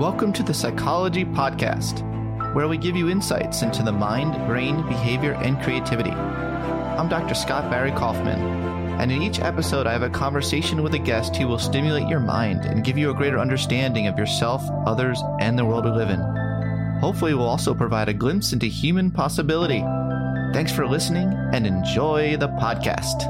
Welcome to the Psychology Podcast, where we give you insights into the mind, brain, behavior, and creativity. I'm Dr. Scott Barry Kaufman, and in each episode I have a conversation with a guest who will stimulate your mind and give you a greater understanding of yourself, others, and the world we live in. Hopefully we'll also provide a glimpse into human possibility. Thanks for listening and enjoy the podcast.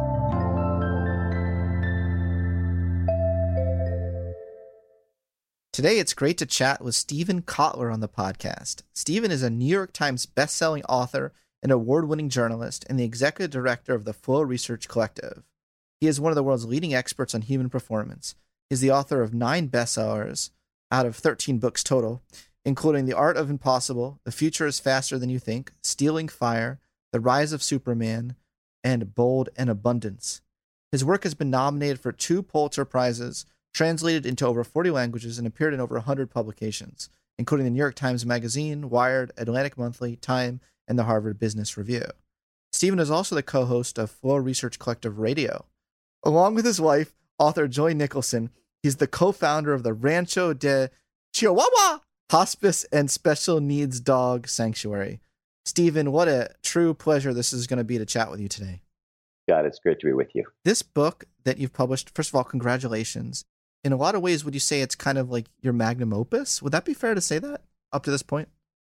Today, it's great to chat with Steven Kotler on the podcast. Steven is a New York Times bestselling author, an award-winning journalist, and the executive director of the Flow Research Collective. He is one of the world's leading experts on human performance. He is the author of 9 bestsellers out of 13 books total, including The Art of Impossible, The Future is Faster Than You Think, Stealing Fire, The Rise of Superman, and Bold and Abundance. His work has been nominated for 2 Pulitzer Prizes, translated into over 40 languages, and appeared in over 100 publications, including the New York Times Magazine, Wired, Atlantic Monthly, Time, and the Harvard Business Review. Steven is also the co-host of Flow Research Collective Radio. Along with his wife, author Joy Nicholson, he's the co-founder of the Rancho de Chihuahua Hospice and Special Needs Dog Sanctuary. Steven, what a true pleasure this is going to be to chat with you today. God, it's great to be with you. This book that you've published, first of all, congratulations. In a lot of ways, would you say it's kind of like your magnum opus? Would that be fair to say that up to this point?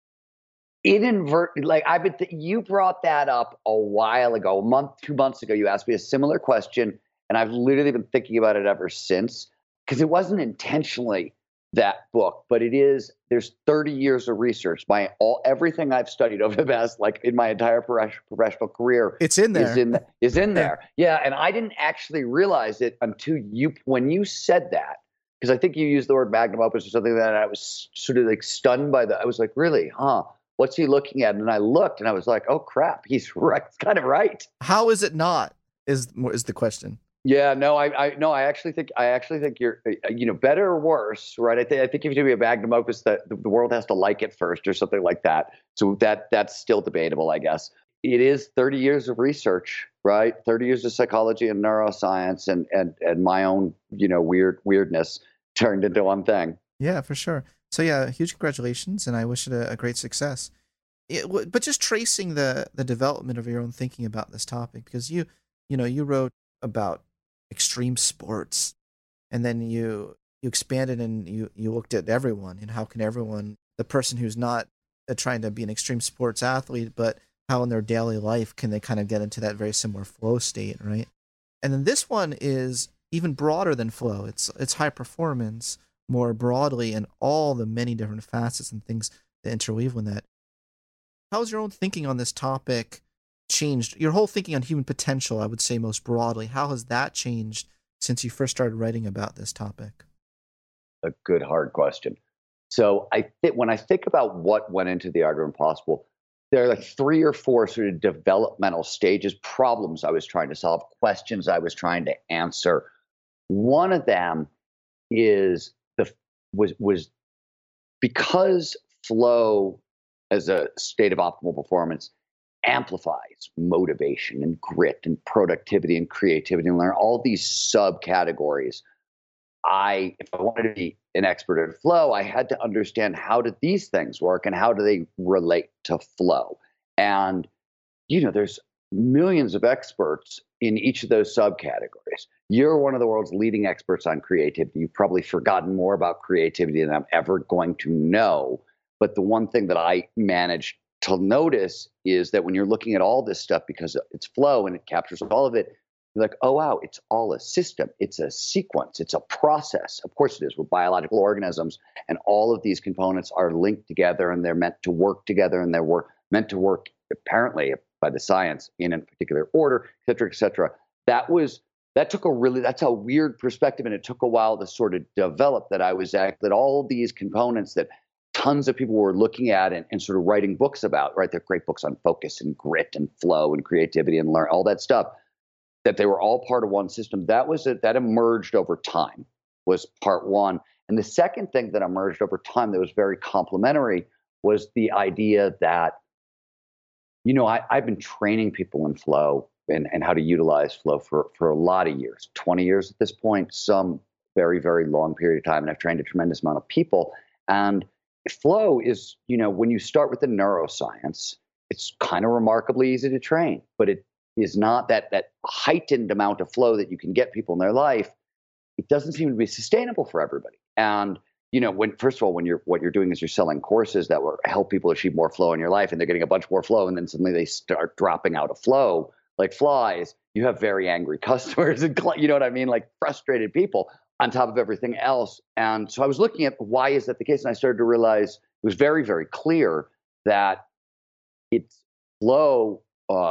You brought that up a while ago, a month, 2 months ago. You asked me a similar question, and I've literally been thinking about it ever since, because it wasn't intentionally that book, but it is. There's 30 years of research. Everything I've studied over the past, in my entire professional career, it's in there. Is in there. Yeah, and I didn't actually realize it until when you said that, because I think you used the word magnum opus or something like that. And I was sort of stunned by that. I was like, really? Huh? What's he looking at? And I looked, and I was like, oh crap, he's right. It's kind of right. How is it not? Is the question. Yeah, no, I actually think you're, better or worse, right? I think if you do be a magnum opus, that the world has to like it first or something like that. So that's still debatable, I guess. It is 30 years of research, right? 30 years of psychology and neuroscience and my own, weirdness turned into one thing. Yeah, for sure. So yeah, huge congratulations, and I wish it a great success. But just tracing the development of your own thinking about this topic, because you wrote about extreme sports, and then you expanded and you looked at everyone, and how can everyone, the person who's not trying to be an extreme sports athlete, but how in their daily life can they kind of get into that very similar flow state, right? And then this one is even broader than flow. It's high performance more broadly, and all the many different facets and things that interweave with that. How's your own thinking on this topic changed? Your whole thinking on human potential, I would say most broadly, how has that changed since you first started writing about this topic? A good hard question. So when I think about what went into The Art of Impossible, there are 3 or 4 sort of developmental stages, problems I was trying to solve, questions I was trying to answer. One of them was because flow as a state of optimal performance amplifies motivation and grit and productivity and creativity and learn all these subcategories. If I wanted to be an expert at flow, I had to understand, how do these things work and how do they relate to flow? And, there's millions of experts in each of those subcategories. You're one of the world's leading experts on creativity. You've probably forgotten more about creativity than I'm ever going to know. But the one thing that I managed to notice is that when you're looking at all this stuff, because it's flow and it captures all of it, you're like, oh, wow, it's all a system. It's a sequence. It's a process. Of course it is. We're biological organisms, and all of these components are linked together, and they're meant to work together, and they're meant to work, apparently, by the science, in a particular order, et cetera, et cetera. That's a weird perspective, and it took a while to sort of develop that all these components that tons of people were looking at and sort of writing books about, right? They're great books on focus and grit and flow and creativity and learn all that stuff, that they were all part of one system. That emerged over time, was part one. And the second thing that emerged over time that was very complementary was the idea that, I've been training people in flow and how to utilize flow for a lot of years, 20 years at this point, some very, very long period of time. And I've trained a tremendous amount of people. And flow is, when you start with the neuroscience, it's kind of remarkably easy to train, but it is not that heightened amount of flow that you can get people in their life. It doesn't seem to be sustainable for everybody. And first of all, what you're doing is you're selling courses that will help people achieve more flow in your life, and they're getting a bunch more flow, and then suddenly they start dropping out of flow like flies. You have very angry customers, and you know what I mean, like frustrated people on top of everything else. And so I was looking at why is that the case, and I started to realize it was very, very clear that it's flow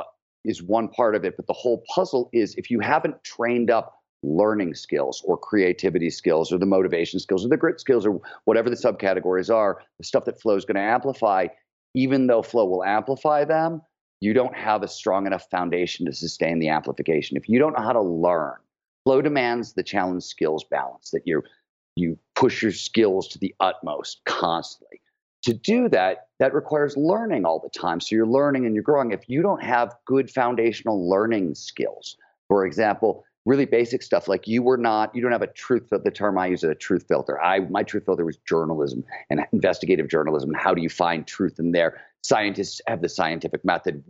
is one part of it, but the whole puzzle is if you haven't trained up learning skills or creativity skills or the motivation skills or the grit skills or whatever the subcategories are, the stuff that flow is going to amplify, even though flow will amplify them, you don't have a strong enough foundation to sustain the amplification. If you don't know how to learn, flow demands the challenge skills balance, that you push your skills to the utmost constantly. To do that, that requires learning all the time. So you're learning and you're growing. If you don't have good foundational learning skills, for example, really basic stuff like you don't have a truth filter. The term I use is a truth filter. My truth filter was journalism and investigative journalism. How do you find truth in there? Scientists have the scientific method.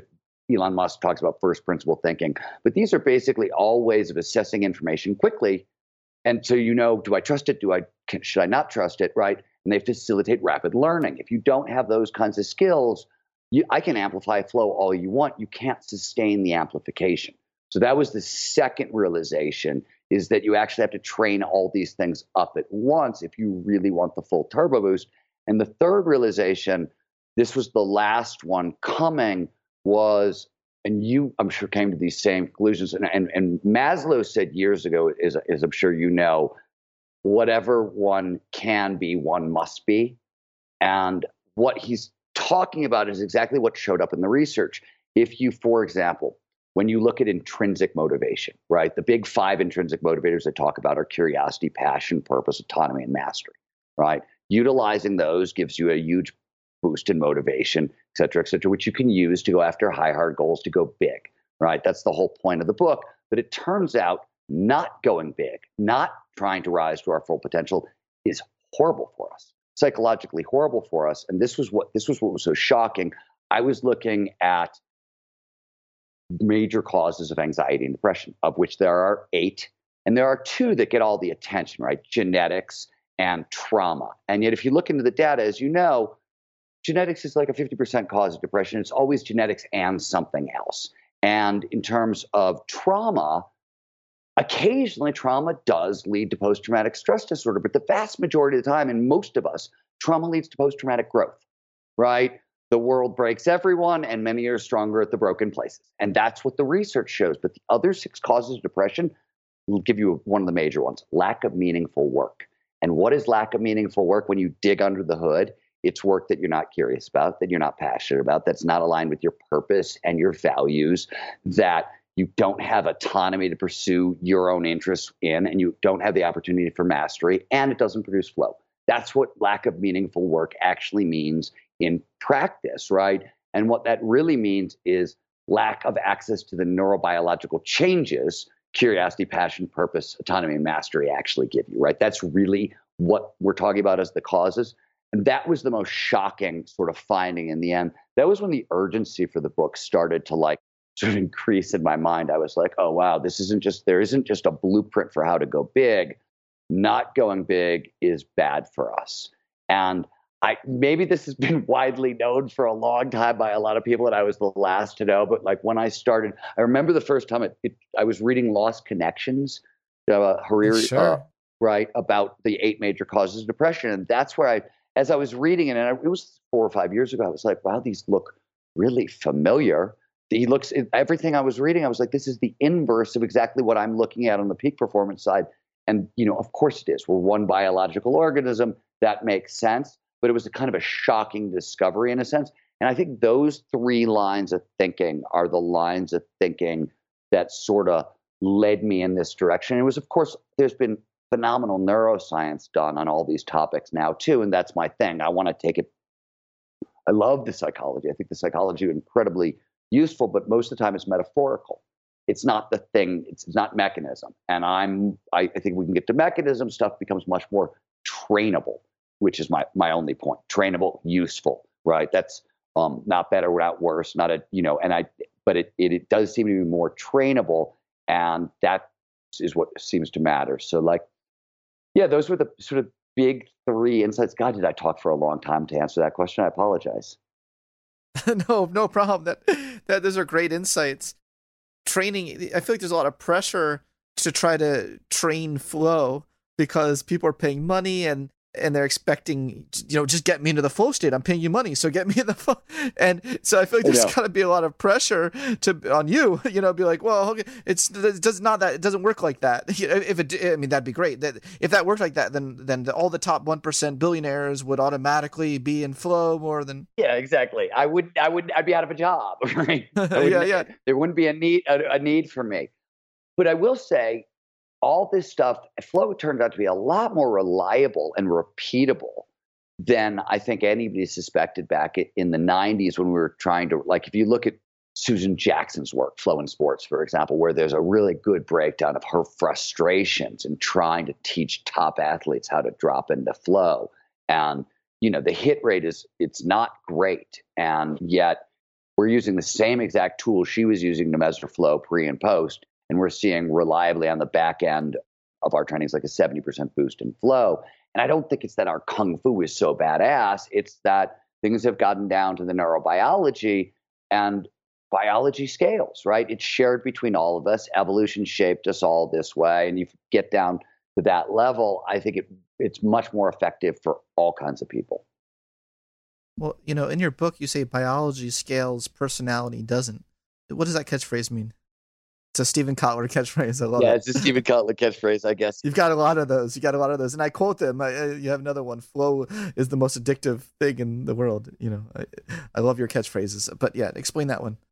Elon Musk talks about first principle thinking, but these are basically all ways of assessing information quickly. And so, do I trust it? Should I not trust it? Right. And they facilitate rapid learning. If you don't have those kinds of skills, I can amplify flow all you want. You can't sustain the amplification. So that was the second realization, is that you actually have to train all these things up at once if you really want the full turbo boost. And the third realization, this was the last one coming, was, and you, I'm sure, came to these same conclusions. And Maslow said years ago, is I'm sure you know, whatever one can be, one must be. And what he's talking about is exactly what showed up in the research. If you, for example, when you look at intrinsic motivation, right? The big 5 intrinsic motivators that talk about are curiosity, passion, purpose, autonomy, and mastery, right? Utilizing those gives you a huge boost in motivation, et cetera, which you can use to go after high, hard goals, to go big, right? That's the whole point of the book. But it turns out not going big, not trying to rise to our full potential is horrible for us, psychologically horrible for us. And this was what was so shocking. I was looking at major causes of anxiety and depression, of which there are 8. And there are 2 that get all the attention, right? Genetics and trauma. And yet, if you look into the data, as you know, genetics is like a 50% cause of depression. It's always genetics and something else. And in terms of trauma, occasionally trauma does lead to post-traumatic stress disorder, but the vast majority of the time, and most of us, trauma leads to post-traumatic growth, right? The world breaks everyone, and many are stronger at the broken places. And that's what the research shows. But the other 6 causes of depression will give you one of the major ones: lack of meaningful work. And what is lack of meaningful work? When you dig under the hood, it's work that you're not curious about, that you're not passionate about, that's not aligned with your purpose and your values, that you don't have autonomy to pursue your own interests in, and you don't have the opportunity for mastery, and it doesn't produce flow. That's what lack of meaningful work actually means in practice, right? And what that really means is lack of access to the neurobiological changes curiosity, passion, purpose, autonomy, and mastery actually give you, right? That's really what we're talking about as the causes. And that was the most shocking sort of finding in the end. That was when the urgency for the book started to sort of increase in my mind. I was like, oh, wow, there isn't just a blueprint for how to go big. Not going big is bad for us. And maybe this has been widely known for a long time by a lot of people, and I was the last to know. But when I started, I remember the first time I was reading Lost Connections, Hariri, Sure. right, about the 8 major causes of depression. And that's where as I was reading it, and it was 4 or 5 years ago, I was like, wow, these look really familiar. Everything I was reading, I was like, this is the inverse of exactly what I'm looking at on the peak performance side. And, of course it is. We're one biological organism. That makes sense. But it was a kind of a shocking discovery in a sense. And I think those 3 lines of thinking are the lines of thinking that sort of led me in this direction. It was, of course, there's been phenomenal neuroscience done on all these topics now too. And that's my thing. I want to take it. I love the psychology. I think the psychology is incredibly useful, but most of the time it's metaphorical. It's not the thing. It's not mechanism. And I think we can get to mechanism. Stuff becomes much more trainable which is my only point. Trainable, useful, right? That's not better, not worse, not a, but it does seem to be more trainable, and that is what seems to matter. So yeah, those were the sort of big three insights. God, did I talk for a long time to answer that question? I apologize. No problem. That those are great insights. Training, I feel like there's a lot of pressure to try to train flow because people are paying money and they're expecting, just get me into the flow state. I'm paying you money, so get me in the flow. And so I feel like there's got to be a lot of pressure on you, be like, well, okay, it doesn't work like that. That'd be great. If that worked like that, then all the top 1% billionaires would automatically be in flow more than. Yeah, exactly. I'd be out of a job, right? Yeah. There wouldn't be a need for me. But I will say, all this stuff, flow turned out to be a lot more reliable and repeatable than I think anybody suspected back in the 90s when we were trying to, if you look at Susan Jackson's work, Flow in Sports, for example, where there's a really good breakdown of her frustrations in trying to teach top athletes how to drop into flow. And, the hit rate it's not great. And yet we're using the same exact tool she was using to measure flow pre and post. And we're seeing reliably on the back end of our trainings like a 70% boost in flow. And I don't think it's that our kung fu is so badass. It's that things have gotten down to the neurobiology, and biology scales, right? It's shared between all of us. Evolution shaped us all this way. And you get down to that level, I think it's much more effective for all kinds of people. Well, in your book, you say biology scales, personality doesn't. What does that catchphrase mean? It's a Steven Kotler catchphrase. I love it. Yeah, it's a Steven Kotler catchphrase, I guess. You've got a lot of those. And I quote them. You have another one. Flow is the most addictive thing in the world. I love your catchphrases. But yeah, explain that one.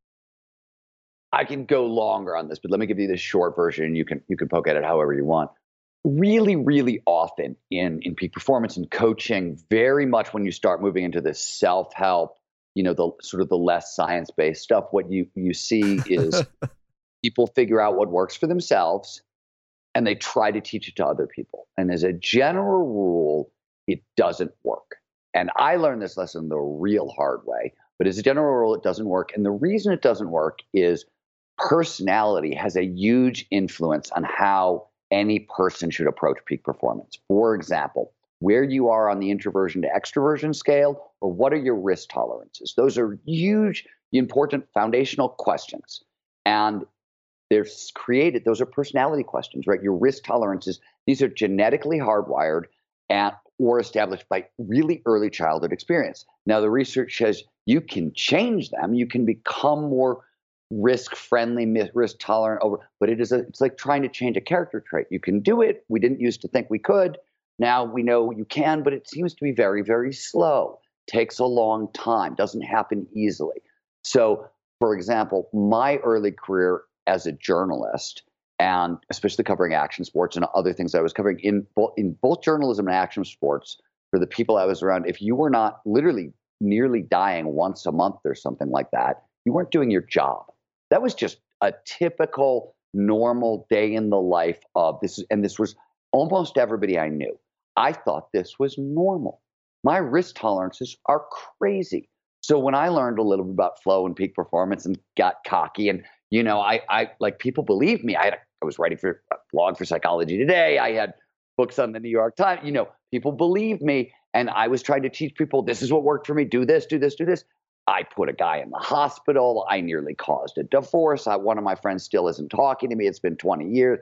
I can go longer on this, but let me give you the short version, and you can poke at it however you want. Really, really often in peak performance and coaching, very much when you start moving into the self-help, the sort of the less science-based stuff, what you see is people figure out what works for themselves, and they try to teach it to other people. And as a general rule, it doesn't work. And I learned this lesson the real hard way. But as a general rule, it doesn't work. And the reason it doesn't work is personality has a huge influence on how any person should approach peak performance. For example, where you are on the introversion to extroversion scale, or what are your risk tolerances? Those are huge, important foundational questions. And those are personality questions, right? Your risk tolerances, these are genetically hardwired or established by really early childhood experience. Now, the research says you can change them. You can become more risk-friendly, risk-tolerant but it's like trying to change a character trait. You can do it. We didn't used to think we could. Now we know you can, but it seems to be very, very slow. Takes a long time. Doesn't happen easily. So, for example, my early career as a journalist, and especially covering action sports and other things I was covering in both journalism and action sports, for the people I was around, if you were not literally nearly dying once a month or something like that, you weren't doing your job. That was just a typical, normal day in the life of this. And this was almost everybody I knew. I thought this was normal. My risk tolerances are crazy. So when I learned a little bit about flow and peak performance and got cocky, and I like, people believed me. I was writing for a blog for Psychology Today. I had books on the New York Times. People believed me, and I was trying to teach people, this is what worked for me. Do this, do this, do this. I put a guy in the hospital. I nearly caused a divorce. One of my friends still isn't talking to me. It's been 20 years.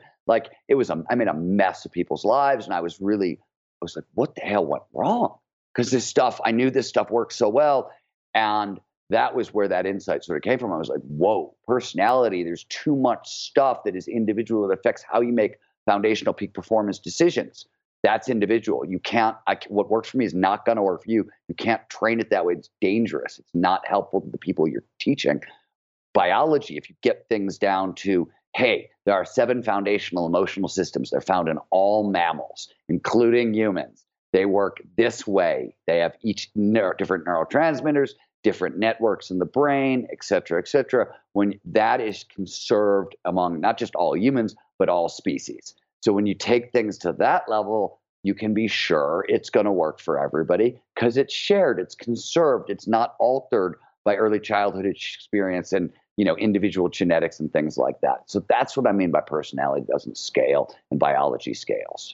I made a mess of people's lives. And I was like, what the hell went wrong? Because I knew this stuff worked so well. And that was where that insight sort of came from. I was like, whoa, personality, there's too much stuff that is individual that affects how you make foundational peak performance decisions. That's individual. What works for me is not going to work for you. You can't train it that way. It's dangerous. It's not helpful to the people you're teaching. Biology, if you get things down to, hey, there are 7 foundational emotional systems. They're found in all mammals, including humans. They work this way. They have each different neurotransmitters, different networks in the brain, et cetera, et cetera. When that is conserved among not just all humans, but all species. So when you take things to that level, you can be sure it's going to work for everybody because it's shared, it's conserved, it's not altered by early childhood experience and individual genetics and things like that. So that's what I mean by personality doesn't scale and biology scales.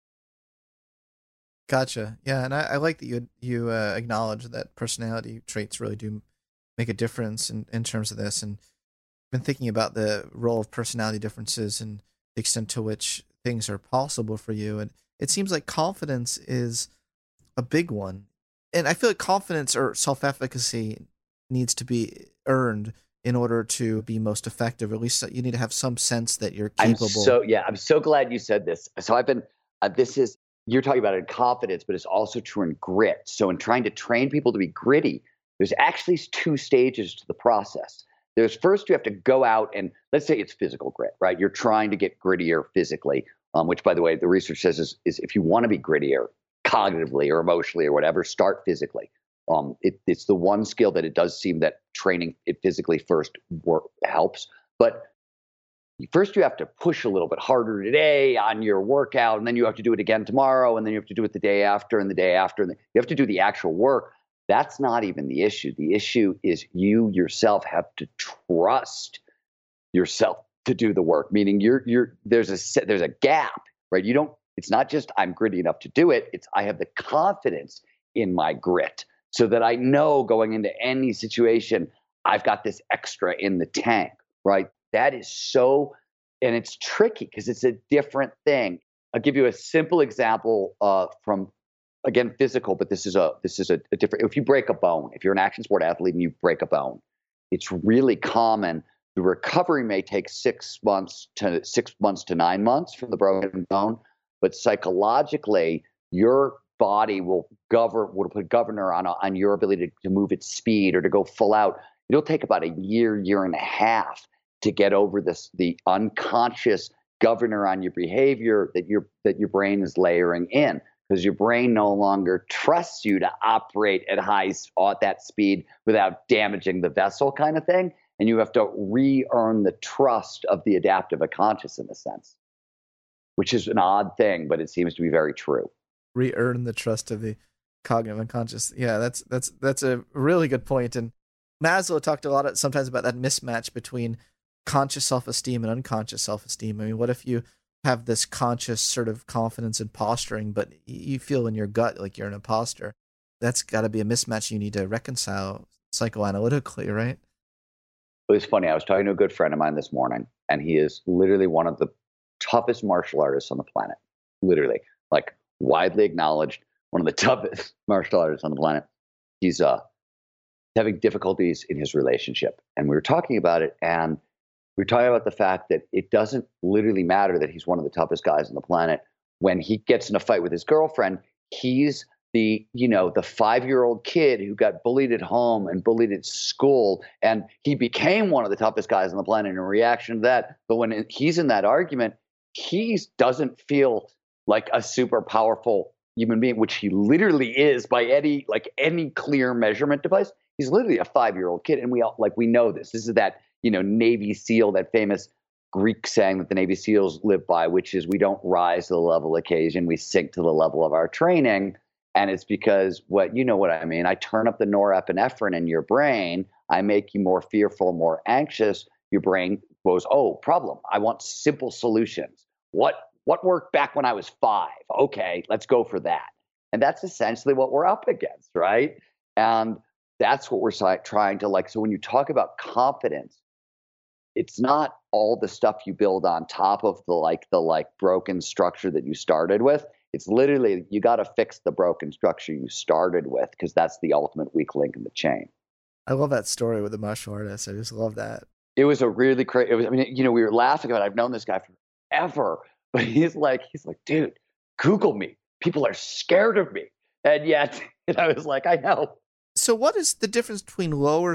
Gotcha. Yeah, and I like that you acknowledge that personality traits really do make a difference in terms of this. And been thinking about the role of personality differences and the extent to which things are possible for you. And it seems like confidence is a big one. And I feel like confidence or self-efficacy needs to be earned in order to be most effective. At least you need to have some sense that you're capable. I'm so glad you said this. So I've been, you're talking about it in confidence, but it's also true in grit. So in trying to train people to be gritty, there's actually 2 stages to the process. There's first, you have to go out and let's say it's physical grit, right? You're trying to get grittier physically, which by the way, the research says is if you want to be grittier cognitively or emotionally or whatever, start physically. It's the one skill that it does seem that training it physically first helps. But first you have to push a little bit harder today on your workout, and then you have to do it again tomorrow, and then you have to do it the day after and the day after. And you have to do the actual work. That's not even the issue. The issue is you yourself have to trust yourself to do the work. Meaning there's a gap, right? It's not just I'm gritty enough to do it. It's I have the confidence in my grit so that I know going into any situation, I've got this extra in the tank, right? That is so, and it's tricky because it's a different thing. I'll give you a simple example from, again, physical, but this is a different. If you break a bone, if you're an action sport athlete and you break a bone, it's really common. The recovery may take 6 months to 9 months from the broken bone, but psychologically, your body will put a governor on your ability to move at speed or to go full out. It'll take about a year and a half to get over the unconscious governor on your behavior that your brain is layering in, because your brain no longer trusts you to operate at that speed without damaging the vessel, kind of thing. And you have to re-earn the trust of the adaptive unconscious in a sense, which is an odd thing, but it seems to be very true. Re-earn the trust of the cognitive unconscious. Yeah, that's a really good point. And Maslow talked sometimes about that mismatch between conscious self-esteem and unconscious self-esteem. I mean, what if you have this conscious sort of confidence and posturing, but you feel in your gut like you're an imposter? That's got to be a mismatch you need to reconcile psychoanalytically, right? It was funny. I was talking to a good friend of mine this morning, and he is literally one of the toughest martial artists on the planet. Literally, like widely acknowledged, one of the toughest martial artists on the planet. He's having difficulties in his relationship. And we were talking about it, and we were talking about the fact that it doesn't literally matter that he's one of the toughest guys on the planet. When he gets in a fight with his girlfriend, he's the 5-year-old kid who got bullied at home and bullied at school, and he became one of the toughest guys on the planet in reaction to that. But when he's in that argument, he doesn't feel like a super powerful human being, which he literally is by any clear measurement device. He's literally a 5-year-old kid, and we know this. This is that Navy SEAL, that famous Greek saying that the Navy SEALs live by, which is we don't rise to the level of occasion, we sink to the level of our training. And it's because what I mean. I turn up the norepinephrine in your brain. I make you more fearful, more anxious. Your brain goes, oh, problem. I want simple solutions. What worked back when I was 5? Okay, let's go for that. And that's essentially what we're up against, right? And that's what we're trying to so when you talk about confidence, it's not all the stuff you build on top of the broken structure that you started with. It's literally, you got to fix the broken structure you started with, because that's the ultimate weak link in the chain. I love that story with the martial artist. I just love that. It was a really crazy, we were laughing about it. I've known this guy forever, but he's like, dude, Google me. People are scared of me. And yet, I was like, I know. So what is the difference between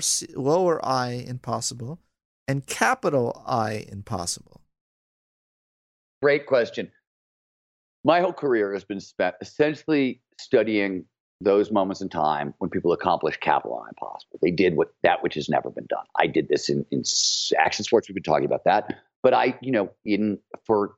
lower I impossible and capital I impossible? Great question. My whole career has been spent essentially studying those moments in time when people accomplish capital I impossible. They did which has never been done. I did this in action sports. We've been talking about that. But for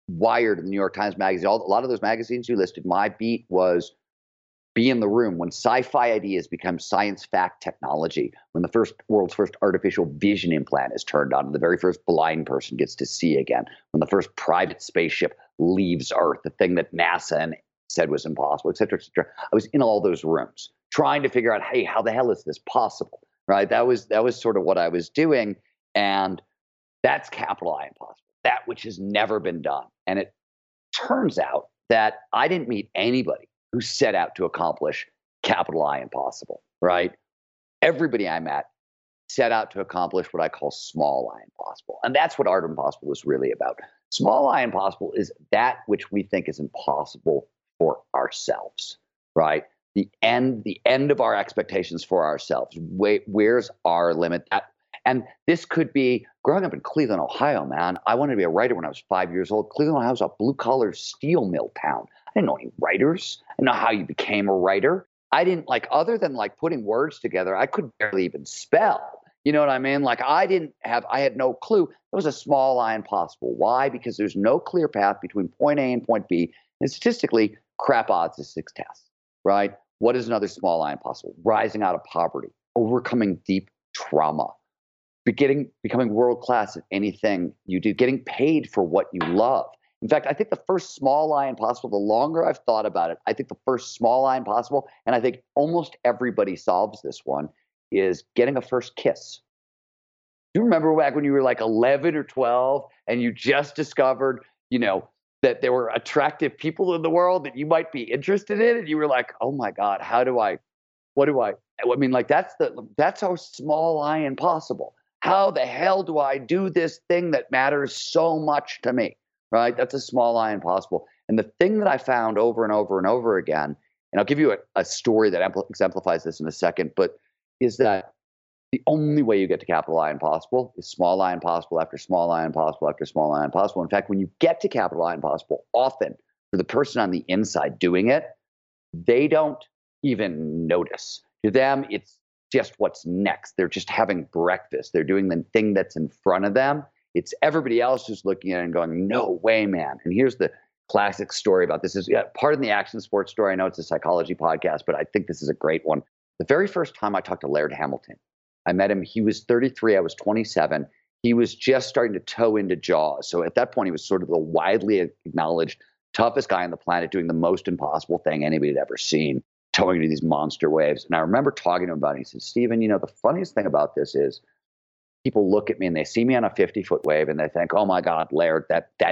Wired, the New York Times Magazine, a lot of those magazines you listed, my beat was be in the room when sci-fi ideas become science fact technology, when the world's first artificial vision implant is turned on, and the very first blind person gets to see again, when the first private spaceship leaves Earth, the thing that NASA said was impossible, et cetera, et cetera. I was in all those rooms trying to figure out, hey, how the hell is this possible? Right? That was sort of what I was doing. And that's capital I impossible, that which has never been done. And it turns out that I didn't meet anybody who set out to accomplish capital I impossible, right? Everybody I met set out to accomplish what I call small I impossible. And that's what Art of Impossible is really about. Small I impossible is that which we think is impossible for ourselves, right? The end of our expectations for ourselves. Where's our limit? And this could be growing up in Cleveland, Ohio, man. I wanted to be a writer when I was 5 years old. Cleveland, Ohio was a blue-collar steel mill town. I didn't know any writers. I didn't know how you became a writer. I didn't other than putting words together, I could barely even spell. You know what I mean? I had no clue. It was a small I impossible. Why? Because there's no clear path between point A and point B. And statistically, crap odds of success, right? What is another small I impossible? Rising out of poverty, overcoming deep trauma, becoming world-class at anything you do, getting paid for what you love. In fact, I think the first small I impossible, the longer I've thought about it, I think the first small I impossible, and I think almost everybody solves this one, is getting a first kiss. Do you remember back when you were 11 or 12 and you just discovered, that there were attractive people in the world that you might be interested in, and you were like, oh my God, that's how small I impossible. How the hell do I do this thing that matters so much to me, right? That's a small I impossible. And the thing that I found over and over and over again, and I'll give you a story that exemplifies this in a second, but is that the only way you get to capital I impossible is small I impossible after small I impossible after small I impossible. In fact, when you get to capital I impossible, often for the person on the inside doing it, they don't even notice. To them, it's just what's next. They're just having breakfast. They're doing the thing that's in front of them. It's everybody else who's looking at it and going, no way, man. And here's the classic story about this. Pardon the action sports story. I know it's a psychology podcast, but I think this is a great one. The very first time I talked to Laird Hamilton, I met him. He was 33. I was 27. He was just starting to toe into Jaws. So at that point, he was sort of the widely acknowledged toughest guy on the planet, doing the most impossible thing anybody had ever seen, towing into these monster waves. And I remember talking to him about it. He said, Stephen, the funniest thing about this is people look at me and they see me on a 50-foot wave and they think, oh my God, Laird,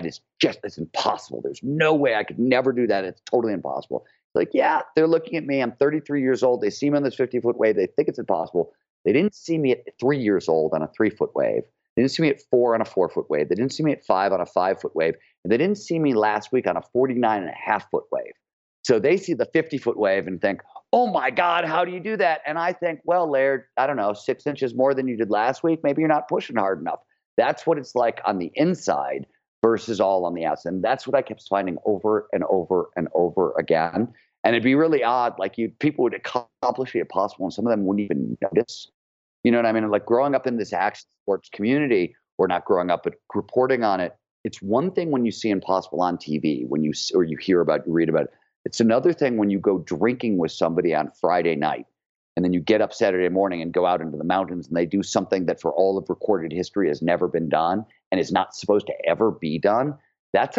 it's impossible. There's no way. I could never do that. It's totally impossible. Yeah, they're looking at me. I'm 33 years old. They see me on this 50-foot wave. They think it's impossible. They didn't see me at 3 years old on a 3-foot wave. They didn't see me at 4 on a 4-foot wave. They didn't see me at 5 on a 5-foot wave. And they didn't see me last week on a 49.5-foot wave. So they see the 50-foot wave and think, oh my God, how do you do that? And I think, well, Laird, I don't know, 6 inches more than you did last week. Maybe you're not pushing hard enough. That's what it's like on the inside versus all on the outside. And that's what I kept finding over and over and over again. And it'd be really odd, people would accomplish the impossible and some of them wouldn't even notice. You know what I mean? Growing up in this action sports community, or not growing up, but reporting on it, it's one thing when you see impossible on TV, or you hear about, you read about it. It's another thing when you go drinking with somebody on Friday night, and then you get up Saturday morning and go out into the mountains and they do something that for all of recorded history has never been done and is not supposed to ever be done. That's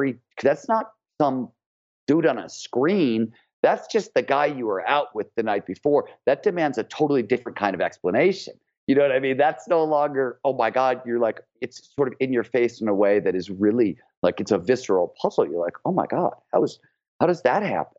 not some dude on a screen. That's just the guy you were out with the night before. That demands a totally different kind of explanation. You know what I mean? That's no longer, oh my God, it's sort of in your face in a way that is really it's a visceral puzzle. You're like, oh my God, how does that happen?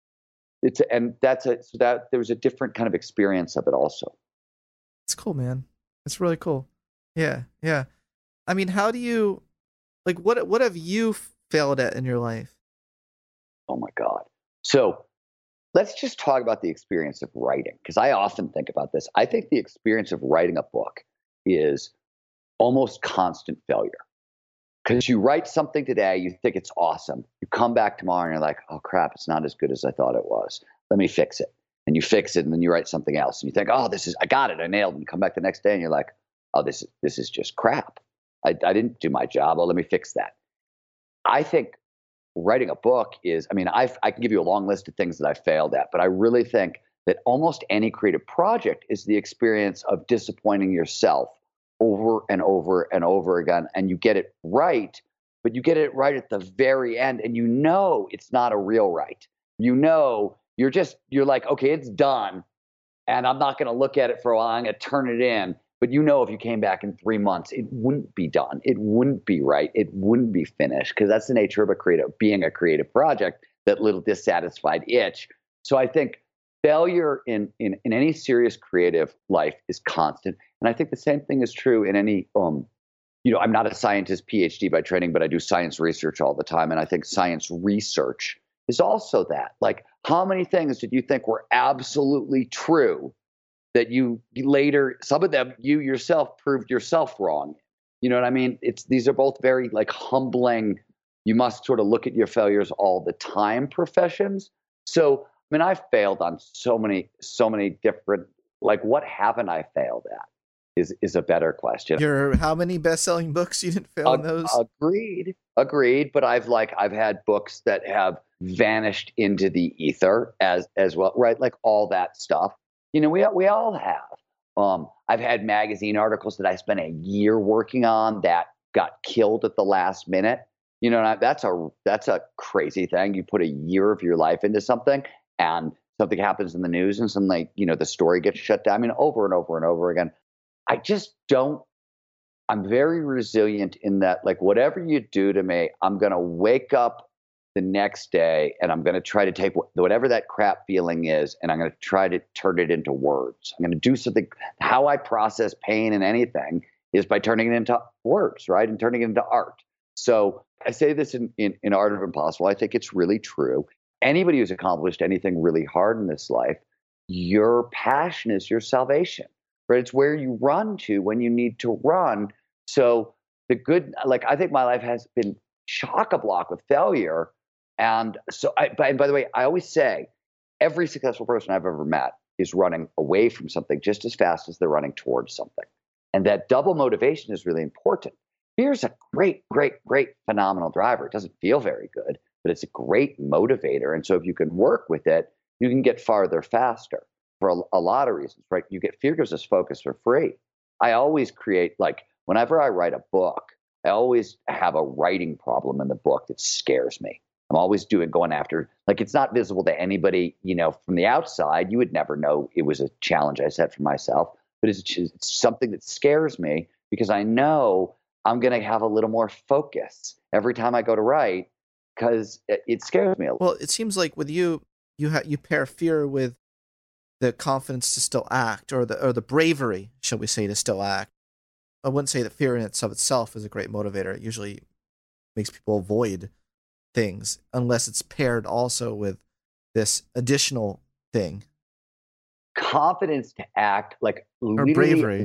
There was a different kind of experience of it also. It's cool, man. It's really cool. Yeah. Yeah. I mean, how do you, what have you failed at in your life? Oh my God. So let's just talk about the experience of writing, because I often think about this. I think the experience of writing a book is almost constant failure. Because you write something today, you think it's awesome. You come back tomorrow and you're like, oh crap, it's not as good as I thought it was. Let me fix it. And you fix it, and then you write something else. And you think, oh, I got it, I nailed it. And you come back the next day and you're like, oh, this is just crap. I didn't do my job. Oh, let me fix that. I think writing a book is, I mean, I can give you a long list of things that I failed at, but I really think that almost any creative project is the experience of disappointing yourself over and over and over again. And you get it right, but you get it right at the very end. And you know it's not a real right. You know, you're like, okay, it's done. And I'm not going to look at it for a while. I'm going to turn it in. But you know, if you came back in 3 months, it wouldn't be done. It wouldn't be right. It wouldn't be finished, because that's the nature of being a creative project, that little dissatisfied itch. So I think failure in any serious creative life is constant. And I think the same thing is true in any, I'm not a scientist PhD by training, but I do science research all the time. And I think science research is also that. Like, how many things did you think were absolutely true that you later, some of them you yourself proved yourself wrong? You know what I mean? These are both very like humbling. You must sort of look at your failures all the time professions. So, I mean, I've failed on so many different, like, what haven't I failed at is a better question. How many best-selling books you didn't fail in those? Agreed. But I've had books that have vanished into the ether as well, right? Like all that stuff. You know, we all have. I've had magazine articles that I spent a year working on that got killed at the last minute. You know, and that's a crazy thing. You put a year of your life into something, and something happens in the news, and suddenly, the story gets shut down. I mean, over and over and over again. I just don't. I'm very resilient in that, like, whatever you do to me, I'm going to wake up the next day and I'm going to try to take whatever that crap feeling is, and I'm going to try to turn it into words. I'm going to do something. How I process pain and anything is by turning it into words, right? And turning it into art. So I say this in Art of Impossible. I think it's really true. Anybody who's accomplished anything really hard in this life, your passion is your salvation, right? It's where you run to when you need to run. So I think my life has been chock-a-block with failure. And so, by the way, I always say every successful person I've ever met is running away from something just as fast as they're running towards something. And that double motivation is really important. Fear's a great, phenomenal driver. It doesn't feel very good, but it's a great motivator. And so if you can work with it, you can get farther faster for a lot of reasons, right? Fear gives us focus for free. I always create, like, whenever I write a book, I always have a writing problem in the book that scares me. I'm always going after, like, it's not visible to anybody, from the outside. You would never know it was a challenge I set for myself, but it's something that scares me, because I know I'm going to have a little more focus every time I go to write, because it scares me a little. Well, it seems like with you pair fear with the confidence to still act, or the bravery, shall we say, to still act. I wouldn't say that fear in itself is a great motivator. It usually makes people avoid things unless it's paired also with this additional thing. Confidence to act, like, or bravery.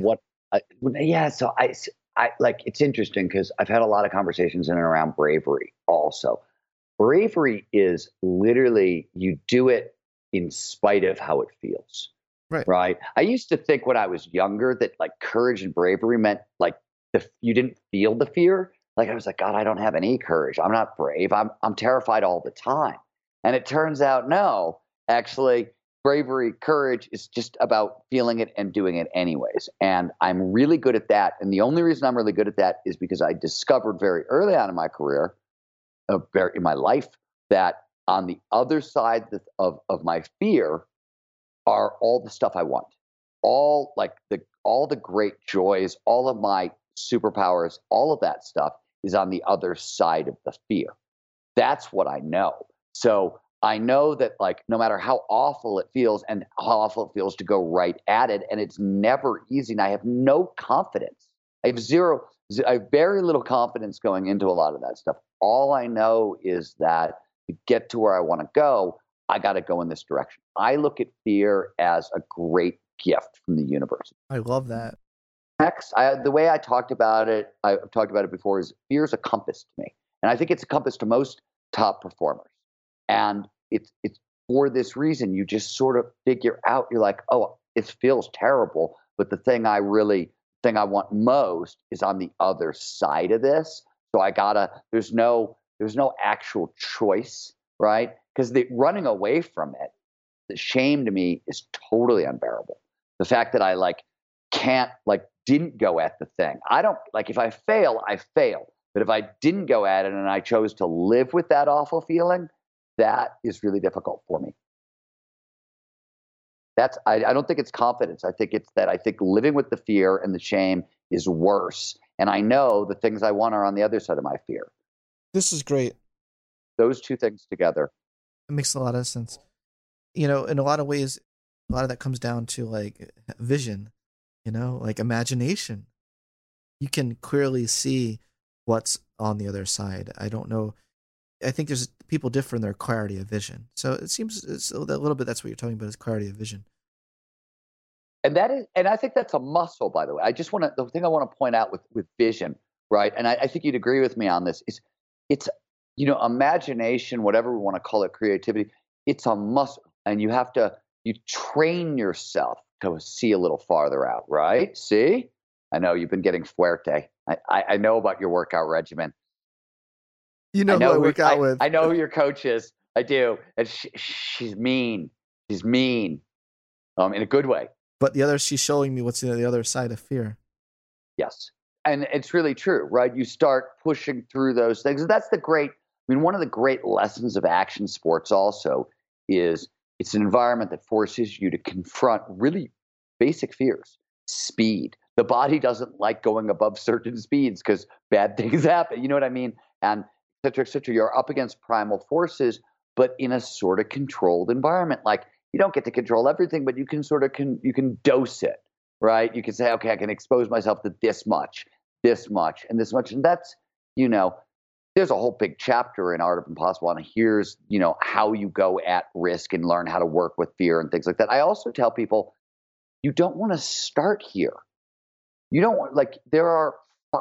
So I like, it's interesting because I've had a lot of conversations in and around bravery also. Bravery is literally, you do it in spite of how it feels. Right. I used to think when I was younger that, like, courage and bravery meant, like, you didn't feel the fear. Like, I was like, God, I don't have any courage. I'm not brave. I'm terrified all the time. And it turns out, no, actually, courage is just about feeling it and doing it anyways. And I'm really good at that. And the only reason I'm really good at that is because I discovered very early on in my career, in my life, that on the other side of my fear are all the stuff I want, all the great joys, all of my superpowers, all of that stuff is on the other side of the fear. That's what I know. So I know that, like, no matter how awful it feels, and how awful it feels to go right at it, and it's never easy, and I have no confidence. I have very little confidence going into a lot of that stuff. All I know is that to get to where I want to go, I got to go in this direction. I look at fear as a great gift from the universe. I love that. The way I've talked about it before, is fear is a compass to me. And I think it's a compass to most top performers. And it's for this reason. You just sort of figure out, you're like, oh, it feels terrible, but the thing I want most is on the other side of this. So there's no There's no actual choice, right? Because the running away from it, the shame to me is totally unbearable. The fact that I didn't go at the thing. I don't if I fail, I fail. But if I didn't go at it and I chose to live with that awful feeling, that is really difficult for me. I don't think it's confidence. I think living with the fear and the shame is worse. And I know the things I want are on the other side of my fear. This is great. Those two things together. It makes a lot of sense. In a lot of ways, a lot of that comes down to vision, imagination. You can clearly see what's on the other side. I don't know. I think there's people differ in their clarity of vision. So it seems it's a little bit that's what you're talking about is clarity of vision. And I think that's a muscle, by the way. The thing I want to point out with vision, right? And I think you'd agree with me on this, is it's, imagination, whatever we want to call it, creativity, it's a muscle. And you train yourself to see a little farther out, right? See? I know you've been getting fuerte. I know about your workout regiin. Who I work out with. I know who your coach is. I do. And she's mean. She's mean in a good way. But she's showing me what's the other side of fear. Yes. And it's really true, right? You start pushing through those things. And that's one of the great lessons of action sports also is it's an environment that forces you to confront really basic fears. Speed. The body doesn't like going above certain speeds because bad things happen. You know what I mean? And et cetera, et cetera. You're up against primal forces, but in a sort of controlled environment. You don't get to control everything, but you can you can dose it, right? You can say, okay, I can expose myself to this much, and this much. And that's, there's a whole big chapter in Art of Impossible. And here's, how you go at risk and learn how to work with fear and things like that. I also tell people, you don't want to start here. You don't want, there are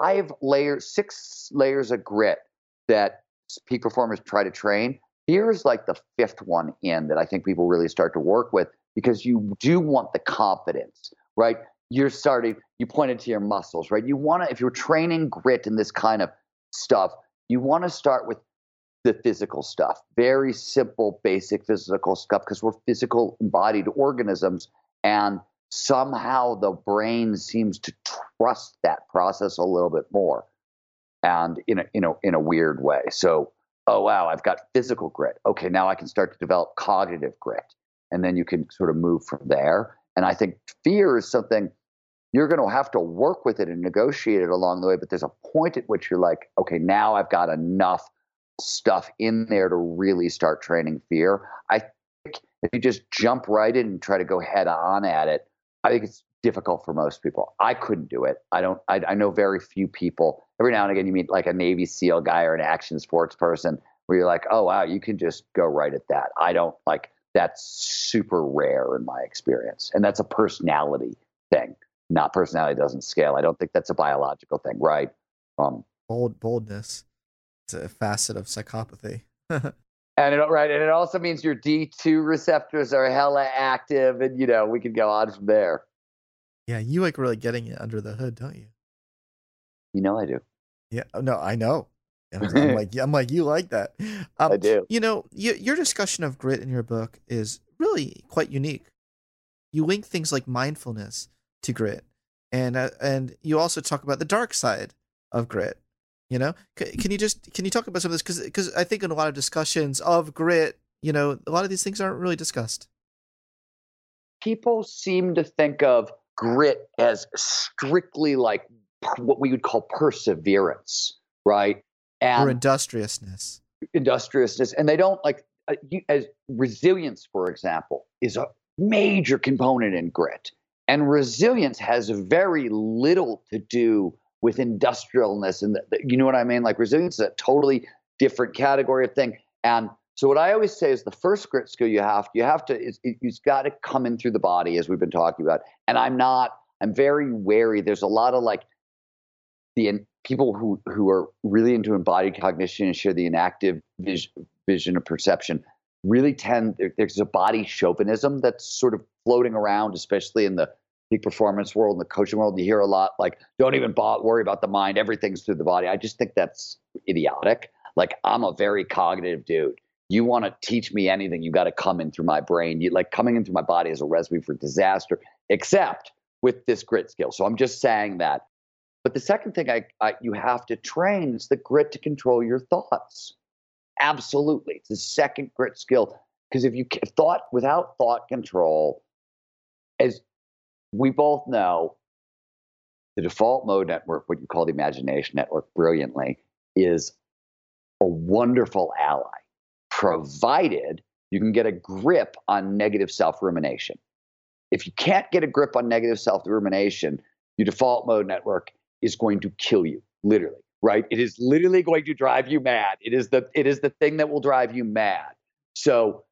6 layers of grit that peak performers try to train. Here's the 5th one in that I think people really start to work with, because you do want the confidence, right? You pointed to your muscles, right? if you're training grit and this kind of stuff, you want to start with the physical stuff, very simple, basic physical stuff, because we're physical embodied organisms. And somehow the brain seems to trust that process a little bit more, and in a weird way. So, oh wow, I've got physical grit. Okay, now I can start to develop cognitive grit, and then you can sort of move from there. And I think fear is something you're going to have to work with it and negotiate it along the way. But there's a point at which you're like, okay, now I've got enough stuff in there to really start training fear. I think if you just jump right in and try to go head on at it, I think it's difficult for most people. I couldn't do it. I know very few people. Every now and again, you meet a Navy SEAL guy or an action sports person where you're like, oh, wow, you can just go right at that. I don't that's super rare in my experience. And that's a personality thing. Not personality doesn't scale. I don't think that's a biological thing, right? Boldness. It's a facet of psychopathy. And it also means your D2 receptors are hella active, and we can go on from there. Yeah, you really getting it under the hood, don't you? I do. Yeah, no, I know. I'm like you like that. I do. Your discussion of grit in your book is really quite unique. You link things like mindfulness to grit, and you also talk about the dark side of grit. Can you talk about some of this? Because I think in a lot of discussions of grit, a lot of these things aren't really discussed. People seem to think of grit as strictly what we would call perseverance, right? Or industriousness. And they don't as resilience, for example, is a major component in grit. And resilience has very little to do with industrialness. And you know what I mean? Resilience is a totally different category of thing. And so what I always say is the first grit skill you've got to come in through the body, as we've been talking about. And I'm very wary. There's a lot of the people who are really into embodied cognition and share the inactive vision of perception really there's a body chauvinism that's sort of floating around, especially in the peak performance world and the coaching world. You hear a lot don't even worry about the mind, everything's through the body. I just think that's idiotic. Like, I'm a very cognitive dude. You want to teach me anything, you got to come in through my brain. You like coming in through my body is a recipe for disaster, except with this grit skill. So I'm just saying that. But the second thing you have to train is the grit to control your thoughts. Absolutely. It's the second grit skill. Because if you thought without thought control, as we both know, the default mode network, what you call the imagination network brilliantly, is a wonderful ally, provided you can get a grip on negative self-rumination. If you can't get a grip on negative self-rumination, your default mode network is going to kill you, literally, right? It is literally going to drive you mad. It is the thing that will drive you mad. So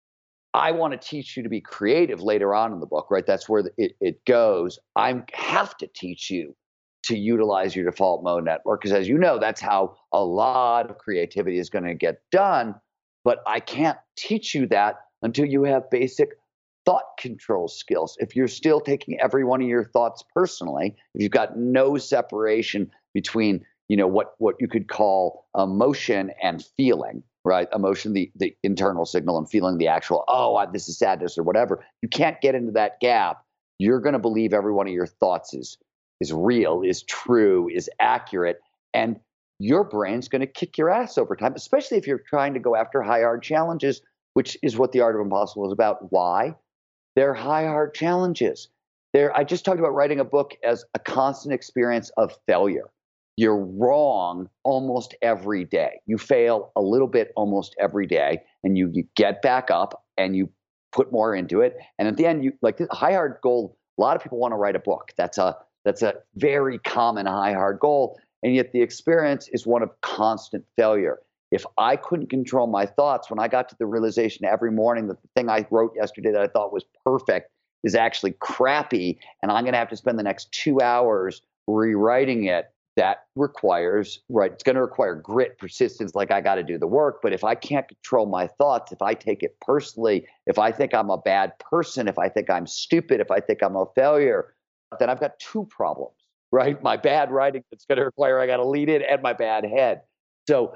I want to teach you to be creative later on in the book, right? That's where it goes. I have to teach you to utilize your default mode network because, as you know, that's how a lot of creativity is going to get done. But I can't teach you that until you have basic thought control skills. If you're still taking every one of your thoughts personally, if you've got no separation between, what you could call emotion and feeling, right? Emotion, the internal signal, and feeling the actual, this is sadness or whatever. You can't get into that gap. You're going to believe every one of your thoughts is real, is true, is accurate. And your brain's going to kick your ass over time, especially if you're trying to go after high, hard challenges, which is what The Art of Impossible is about. Why? They're high, hard challenges. I just talked about writing a book as a constant experience of failure. You're wrong almost every day. You fail a little bit almost every day, and you get back up and you put more into it. And at the end, you like the high, hard goal. A lot of people want to write a book. That's a very common high, hard goal. And yet the experience is one of constant failure. If I couldn't control my thoughts, when I got to the realization every morning that the thing I wrote yesterday that I thought was perfect is actually crappy, and I'm going to have to spend the next 2 hours rewriting it, that requires, right, it's going to require grit, persistence, like I got to do the work. But if I can't control my thoughts, if I take it personally, if I think I'm a bad person, if I think I'm stupid, if I think I'm a failure, then I've got two problems, right? My bad writing that's going to require I got to lead it, and my bad head. So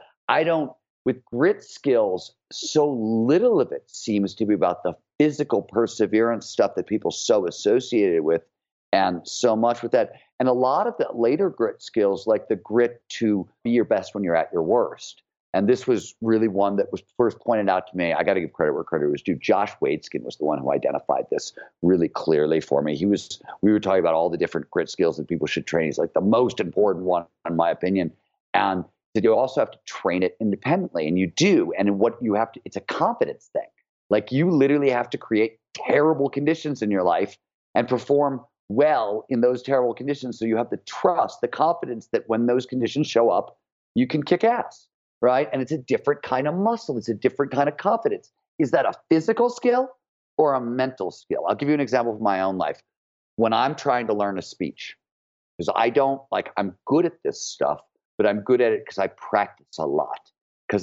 with grit skills, so little of it seems to be about the physical perseverance stuff that people so associated with, and so much with that. And a lot of the later grit skills, like the grit to be your best when you're at your worst. And this was really one that was first pointed out to me. I got to give credit where credit was due. Josh Waitzkin was the one who identified this really clearly for me. We were talking about all the different grit skills that people should train. He's like the most important one, in my opinion. And that you also have to train it independently, and you do. And what you have to, it's a confidence thing. Like you literally have to create terrible conditions in your life and perform well in those terrible conditions. So you have the trust, the confidence that when those conditions show up, you can kick ass, right? And it's a different kind of muscle. It's a different kind of confidence. Is that a physical skill or a mental skill? I'll give you an example from my own life. When I'm trying to learn a speech, because I'm good at this stuff, but I'm good at it because I practice a lot. Because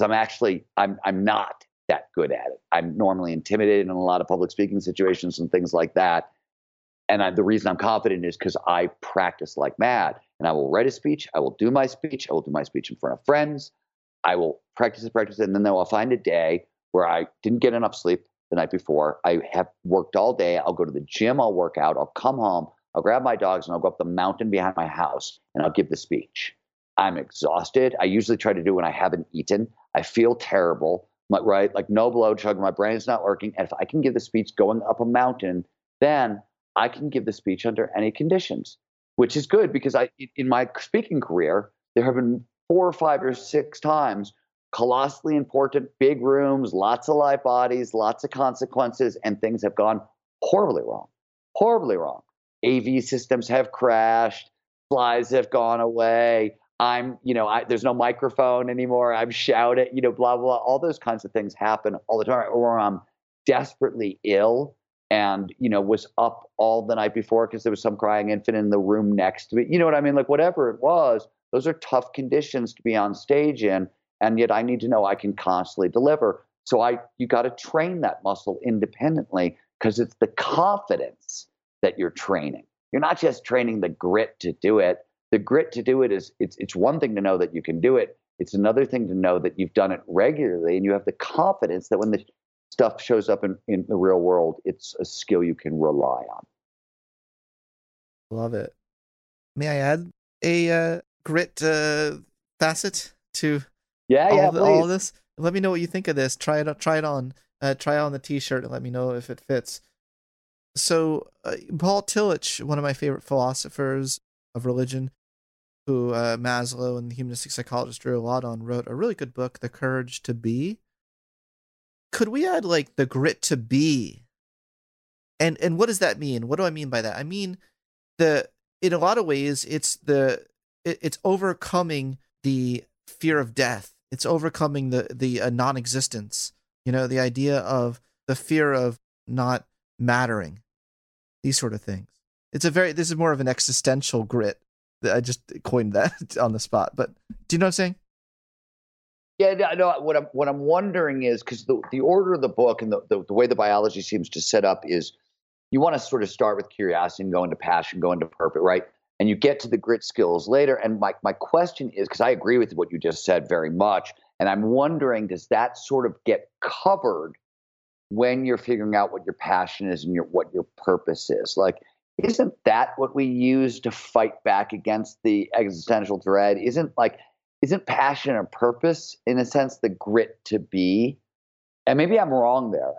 I'm not that good at it. I'm normally intimidated in a lot of public speaking situations and things like that. And the reason I'm confident is because I practice like mad. And I will write a speech. I will do my speech. I will do my speech in front of friends. I will practice it. And then I'll find a day where I didn't get enough sleep the night before. I have worked all day. I'll go to the gym. I'll work out. I'll come home. I'll grab my dogs and I'll go up the mountain behind my house and I'll give the speech. I'm exhausted. I usually try to do when I haven't eaten. I feel terrible, right? Like no blow chug. My brain's not working. And if I can give the speech going up a mountain, then I can give the speech under any conditions, which is good because in my speaking career, there have been 4 or 5 or 6 times, colossally important, big rooms, lots of live bodies, lots of consequences, and things have gone horribly wrong. Horribly wrong. AV systems have crashed. Slides have gone away. There's no microphone anymore. I'm shouting, blah, blah. All those kinds of things happen all the time. Or I'm desperately ill and, was up all the night before because there was some crying infant in the room next to me. You know what I mean? Like whatever it was, those are tough conditions to be on stage in. And yet I need to know I can constantly deliver. So you got to train that muscle independently because it's the confidence that you're training. You're not just training the grit to do it. The grit to do it is it's one thing to know that you can do it. It's another thing to know that you've done it regularly and you have the confidence that when the stuff shows up in the real world, it's a skill you can rely on. Love it. May I add a grit facet to all of this? Let me know what you think of this. Try it on. Try on the t-shirt and let me know if it fits. So Paul Tillich, one of my favorite philosophers of religion, who Maslow and the humanistic psychologist drew a lot on, wrote a really good book, The Courage to Be. Could we add like the grit to be? And what does that mean? What do I mean by that? I mean in a lot of ways, it's overcoming the fear of death. It's overcoming the non-existence. The idea of the fear of not mattering, these sort of things. This is more of an existential grit. I just coined that on the spot, but do you know what I'm saying? Yeah, no. What I'm wondering is, because the order of the book and the way the biology seems to set up is, you want to sort of start with curiosity and go into passion, go into purpose, right? And you get to the grit skills later. And my question is, because I agree with what you just said very much, and I'm wondering, does that sort of get covered when you're figuring out what your passion is and what your purpose is? Like, isn't that what we use to fight back against the existential dread? Isn't passion and purpose, in a sense, the grit to be? And maybe I'm wrong there.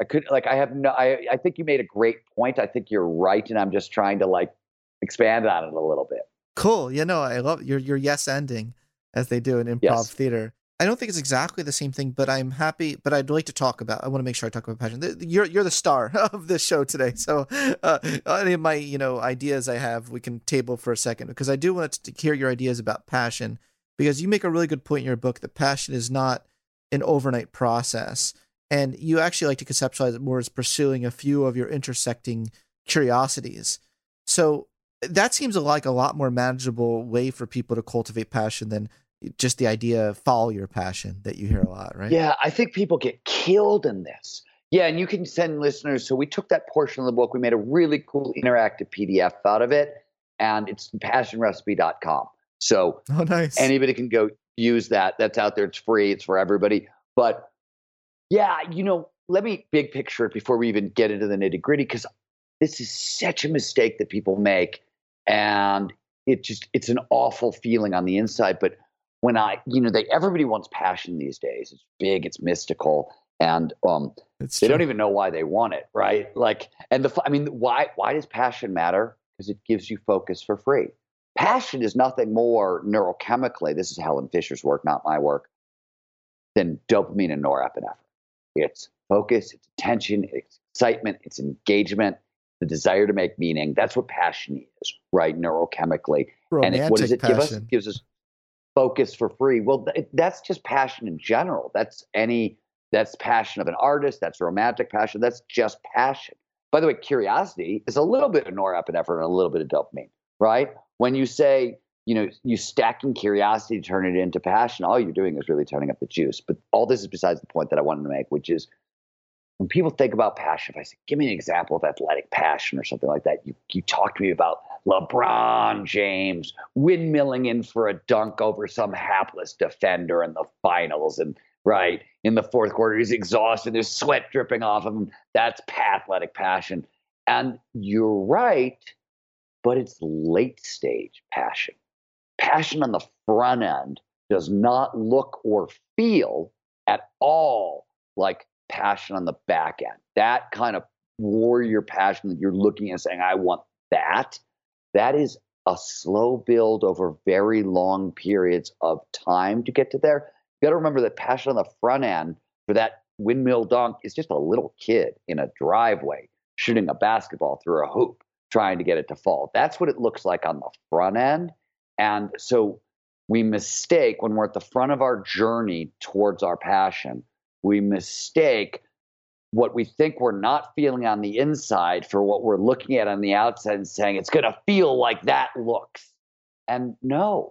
I think you made a great point. I think you're right. And I'm just trying to expand on it a little bit. Cool. I love your yes ending, as they do in improv theater. I don't think it's exactly the same thing, but I'm happy. But I'd like to talk about. I want to make sure I talk about passion. You're the star of this show today, so any of my ideas I have, we can table for a second, because I do want to hear your ideas about passion, because you make a really good point in your book that passion is not an overnight process, and you actually like to conceptualize it more as pursuing a few of your intersecting curiosities. So that seems like a lot more manageable way for people to cultivate passion than just the idea of follow your passion that you hear a lot, right? Yeah, I think people get killed in this. Yeah, and you can send listeners. So we took that portion of the book, we made a really cool interactive PDF out of it, and it's passionrecipe.com. So nice. Anybody can go use that. That's out there. It's free. It's for everybody. But yeah, let me big picture it before we even get into the nitty gritty, because this is such a mistake that people make. And it's an awful feeling on the inside. But when everybody wants passion these days. It's big, it's mystical, and they don't even know why they want it, right? Why does passion matter? Because it gives you focus for free. Passion is nothing more neurochemically, this is Helen Fisher's work, not my work, than dopamine and norepinephrine. It's focus, it's attention, it's excitement, it's engagement, the desire to make meaning. That's what passion is, right? Neurochemically. Romantic and what does it passion. give us? It gives us focus for free. Well, that's just passion in general. That's passion of an artist. That's romantic passion. That's just passion. By the way, curiosity is a little bit of norepinephrine and a little bit of dopamine, right? When you say, you stacking curiosity to turn it into passion, all you're doing is really turning up the juice. But all this is besides the point that I wanted to make, which is, when people think about passion, if I say, give me an example of athletic passion or something like that, you talk to me about LeBron James windmilling in for a dunk over some hapless defender in the finals. And right in the fourth quarter, he's exhausted. There's sweat dripping off of him. That's athletic passion. And you're right, but it's late stage passion. Passion on the front end does not look or feel at all like passion on the back end. That kind of warrior passion that you're looking at saying, I want that. That is a slow build over very long periods of time to get to there. You got to remember that passion on the front end for that windmill dunk is just a little kid in a driveway shooting a basketball through a hoop, trying to get it to fall. That's what it looks like on the front end. And so we mistake, when we're at the front of our journey towards our passion, we mistake what we think we're not feeling on the inside for what we're looking at on the outside and saying it's going to feel like that looks. And no,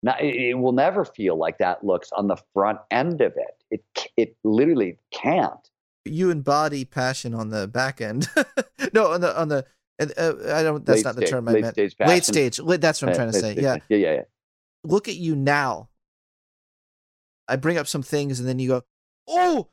it will never feel like that looks on the front end of it. It literally can't. You embody passion on the back end. No, on the I don't. That's not the term I meant. Late stage. That's what I'm trying to say. Yeah. Yeah. Look at you now. I bring up some things and then you go, oh,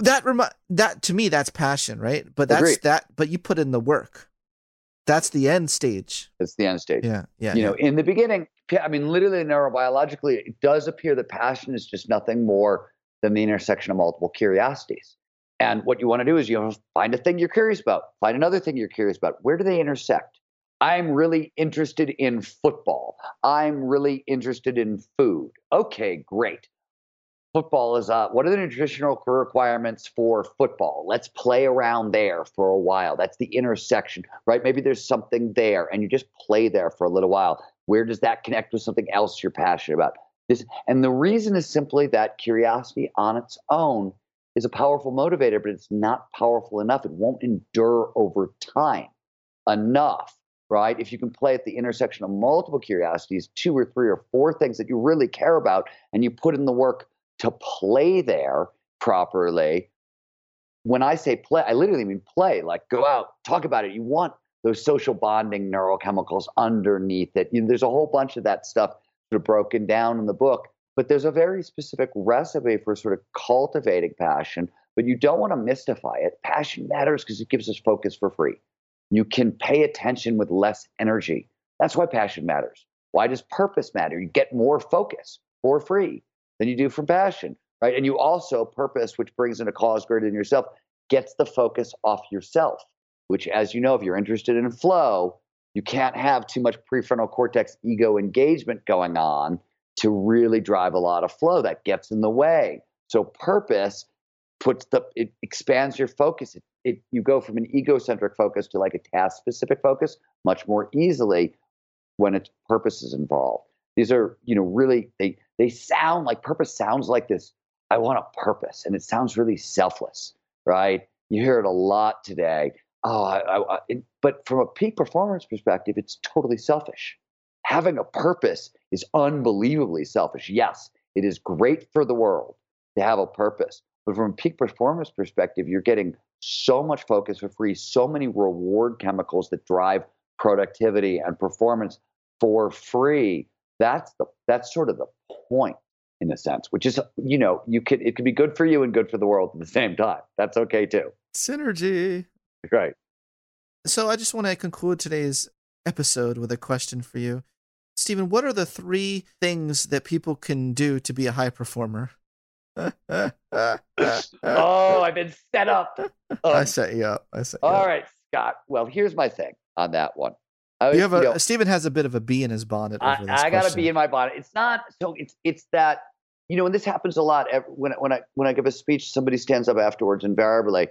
that to me, that's passion, right? But Agreed. but you put in the work. That's the end stage. It's the end stage. Yeah. In the beginning, I mean, literally neurobiologically, it does appear that passion is just nothing more than the intersection of multiple curiosities. And what you want to do is find a thing you're curious about, find another thing you're curious about. Where do they intersect? I'm really interested in football. I'm really interested in food. Okay, great. Football is what are the nutritional requirements for football? Let's play around there for a while. That's the intersection, right? Maybe there's something there and you just play there for a little while. Where does that connect with something else you're passionate about? And the reason is simply that curiosity on its own is a powerful motivator, but it's not powerful enough. It won't endure over time enough, right? If you can play at the intersection of multiple curiosities, 2 or 3 or 4 things that you really care about, and you put in the work to play there properly. When I say play, I literally mean play, like go out, talk about it. You want those social bonding neurochemicals underneath it. There's a whole bunch of that stuff sort of broken down in the book, but there's a very specific recipe for sort of cultivating passion, but you don't want to mystify it. Passion matters because it gives us focus for free. You can pay attention with less energy. That's why passion matters. Why does purpose matter? You get more focus for free than you do from passion, right? And you also, purpose, which brings in a cause greater than yourself, gets the focus off yourself, which, as you know, if you're interested in flow, you can't have too much prefrontal cortex ego engagement going on to really drive a lot of flow. That gets in the way. So purpose it expands your focus. You go from an egocentric focus to like a task-specific focus much more easily when its purpose is involved. These are, really, they sound like purpose sounds like this. I want a purpose, and it sounds really selfless, right? You hear it a lot today. But from a peak performance perspective, it's totally selfish. Having a purpose is unbelievably selfish. Yes, it is great for the world to have a purpose, but from a peak performance perspective, you're getting so much focus for free, so many reward chemicals that drive productivity and performance for free. That's sort of the point, in a sense, which is, it could be good for you and good for the world at the same time. That's okay too. Synergy. Right. So I just want to conclude today's episode with a question for you. Stephen, what are the 3 things that people can do to be a high performer? I've been set up. I set you up. All right, Scott. Well, here's my thing on that one. Stephen has a bit of a bee in his bonnet. I got a bee in my bonnet. It's not so. It's that, and this happens a lot. When I give a speech, somebody stands up afterwards invariably,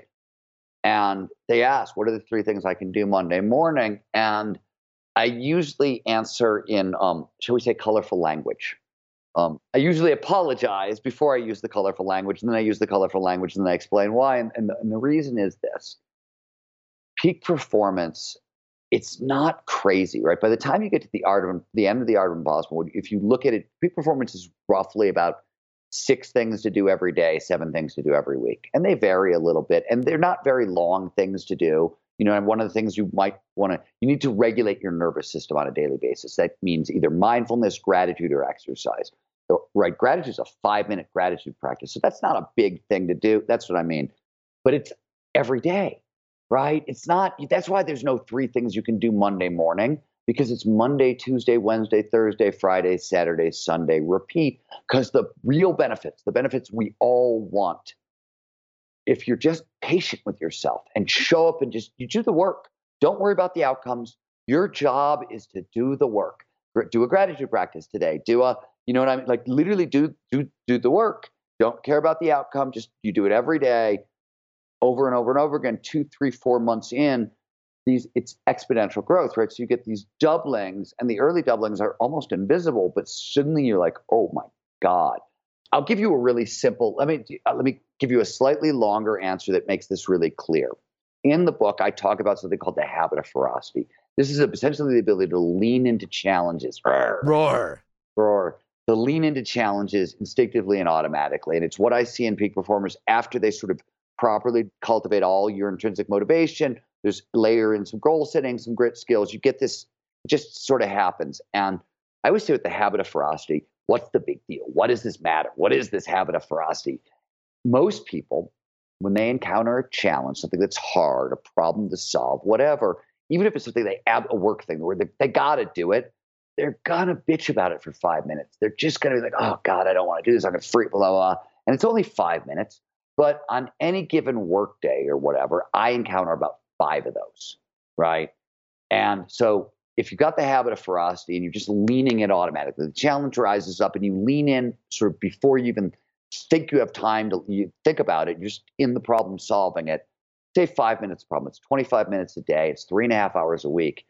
and they ask, "What are the 3 things I can do Monday morning?" And I usually answer in, shall we say, colorful language. I usually apologize before I use the colorful language, and then I use the colorful language, and then I explain why. And the reason is this: peak performance. It's not crazy, right? By the time you get to the end of the Art of Impossible, if you look at it, peak performance is roughly about 6 things to do every day, 7 things to do every week. And they vary a little bit. And they're not very long things to do. And one of the things you might want to, you need to regulate your nervous system on a daily basis. That means either mindfulness, gratitude, or exercise. So, right? Gratitude is a 5-minute gratitude practice. So that's not a big thing to do. That's what I mean. But it's every day. Right? It's not, that's why there's no 3 things you can do Monday morning, because it's Monday, Tuesday, Wednesday, Thursday, Friday, Saturday, Sunday, repeat. Because the real benefits, the benefits we all want, if you're just patient with yourself and show up and you do the work, don't worry about the outcomes. Your job is to do the work. Do a gratitude practice today. Like literally do the work. Don't care about the outcome. Just you do it every day. Over and over and over again, 2, 3, 4 months in, it's exponential growth, right? So you get these doublings, and the early doublings are almost invisible, but suddenly you're like, oh my God. I'll give you a really simple, let me give you a slightly longer answer that makes this really clear. In the book, I talk about something called the habit of ferocity. This is essentially the ability to lean into challenges. Roar. To lean into challenges instinctively and automatically. And it's what I see in peak performers after they sort of properly cultivate all your intrinsic motivation. There's layer in some goal setting, some grit skills. You get this, it just sort of happens. And I always say with the habit of ferocity, What's the big deal? What does this matter? What is this habit of ferocity? Most people, when they encounter a challenge, something that's hard, a problem to solve, whatever, even if it's something a work thing where they got to do it, they're going to bitch about it for 5 minutes. They're just going to be like, oh God, I don't want to do this. I'm going to freak, blah, blah, blah. And it's only 5 minutes. But on any given work day or whatever, I encounter about 5 of those, right? And so if you've got the habit of ferocity and you're just leaning it automatically, the challenge rises up and you lean in sort of before you even think you have time to you think about it, you're just in the problem solving it. Say 5 minutes problem. It's 25 minutes a day. It's 3.5 hours a week.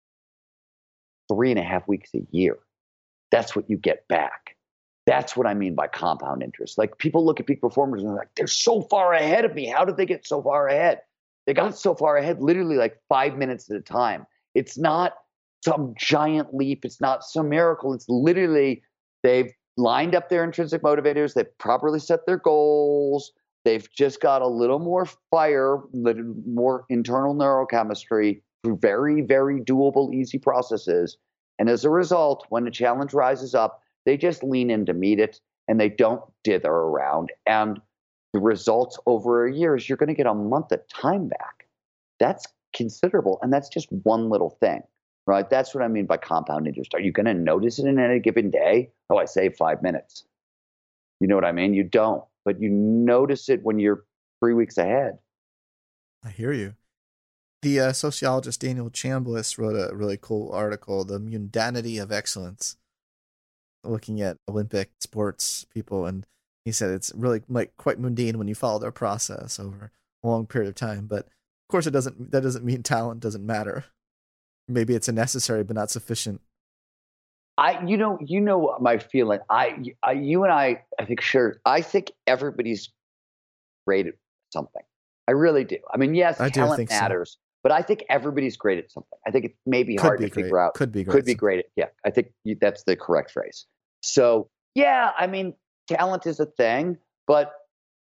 3.5 weeks a year. That's what you get back. That's what I mean by compound interest. Like people look at peak performers and they're like, they're so far ahead of me. How did they get so far ahead? They got so far ahead literally like 5 minutes at a time. It's not some giant leap. It's not some miracle. It's literally they've lined up their intrinsic motivators. They've properly set their goals. They've just got a little more fire, more internal neurochemistry through very, very doable, easy processes. And as a result, when the challenge rises up, they just lean in to meet it and they don't dither around. And the results over a year is you're going to get a month of time back. That's considerable. And that's just one little thing, right? That's what I mean by compound interest. Are you going to notice it in any given day? Oh, I saved 5 minutes. You know what I mean? You don't, but you notice it when you're 3 weeks ahead. I hear you. The sociologist Daniel Chambliss wrote a really cool article, The Mundanity of Excellence, looking at Olympic sports people. And he said it's really like quite mundane when you follow their process over a long period of time. But of course, that doesn't mean talent doesn't matter. Maybe it's a necessary but not sufficient. You know my feeling. You and I think sure. I think everybody's great at something. I really do. I mean, yes, talent matters, but I think everybody's great at something. I think it may be hard to figure out. Could be great. Yeah, I think that's the correct phrase. So yeah, I mean, talent is a thing, but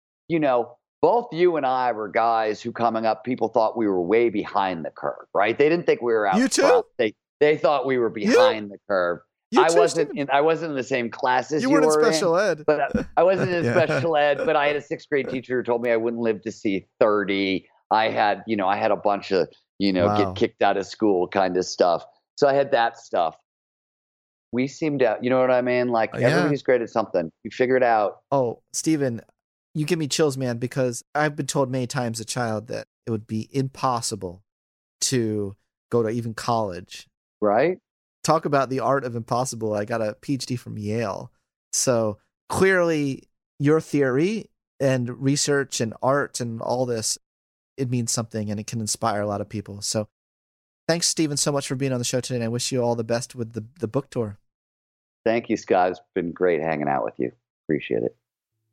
both you and I were guys who coming up, people thought we were way behind the curve, right? They didn't think we were out. You too? They thought we were behind the curve. I wasn't in the same class as you weren't were in special ed. But I wasn't in special ed, but I had a 6th grade teacher who told me I wouldn't live to see 30. I had a bunch of, Wow. get kicked out of school kind of stuff. So I had that stuff. We seemed to, you know what I mean? Like everybody's great at something. You figure it out. Oh, Stephen, you give me chills, man, because I've been told many times as a child that it would be impossible to go to even college. Right? Talk about the art of impossible. I got a PhD from Yale. So clearly your theory and research and art and all this, it means something and it can inspire a lot of people. So thanks, Stephen, so much for being on the show today. And I wish you all the best with the book tour. Thank you, Scott. It's been great hanging out with you. Appreciate it.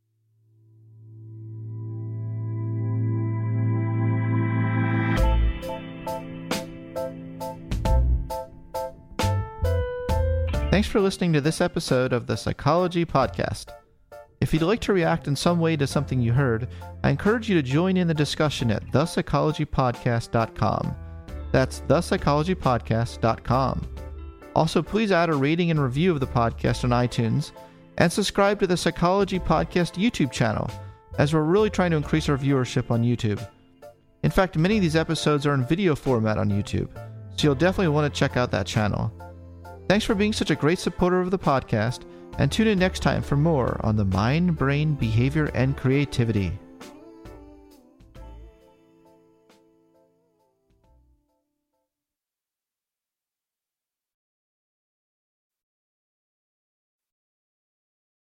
Thanks for listening to this episode of the Psychology Podcast. If you'd like to react in some way to something you heard, I encourage you to join in the discussion at thepsychologypodcast.com. That's thepsychologypodcast.com. Also, please add a rating and review of the podcast on iTunes, and subscribe to the Psychology Podcast YouTube channel, as we're really trying to increase our viewership on YouTube. In fact, many of these episodes are in video format on YouTube, so you'll definitely want to check out that channel. Thanks for being such a great supporter of the podcast, and tune in next time for more on the mind, brain, behavior, and creativity.